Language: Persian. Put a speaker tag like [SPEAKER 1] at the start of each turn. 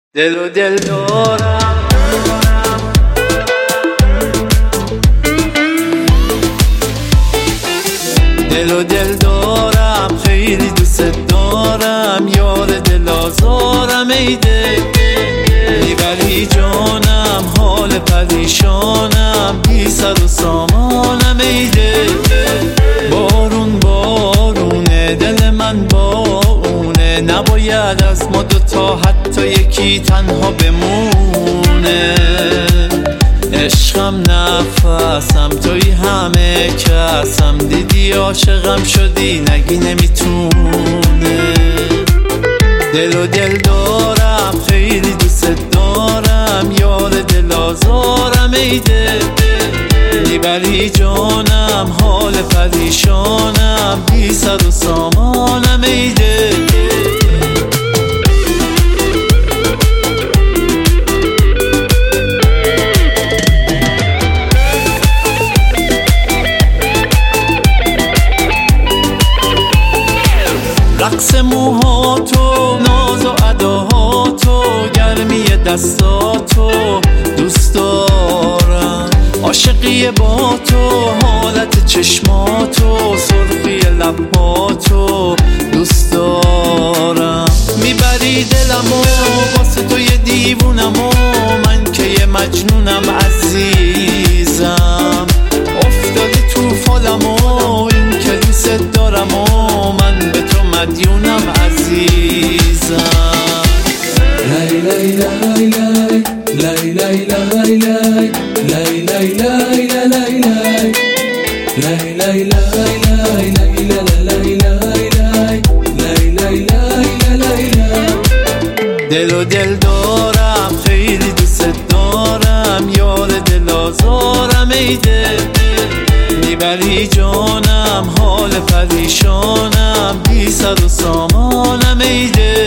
[SPEAKER 1] دل و دل دارم، دل و دل دارم، خیلی دوست دارم، یار دل آزارم. ای دل میبری جانم، حال پریشانم، بی سر و سامانم. ای دل بارون بارونه، دل من بارونه، نباید از ما دوتا حتی یکی تنها بمونه. عشقم نفسم، توی همه کسم، دیدی عاشقم شدی، نگی نمیتونه. دل و دل دارم، خیلی دوست دارم، یار دل آزارم. ای دل میبری جانم، حال پریشانم، بی سر و سامانم. ای دل رقص موهاتو، ناز و اداهاتو، گرمی دستاتو دوست دارم. عاشقی با تو، حالت چشماتو، سرخی لباتو دوست دارم. میبری دلمو، واسه تو یه دیوونمو، من که یه مجنونم عزیزم. افتادی تو فالمو، این که دوست دارمو، من به تو مدیونم عزیزم.
[SPEAKER 2] لای لای لای لای لای لای لای لای لای لای لای لای لای لای.
[SPEAKER 1] دل و دل دارم، خیلی دوست دارم، یار دل آزارم. ای دل میبری جانم، حال پریشانم، بی سر و سامانم. ای دل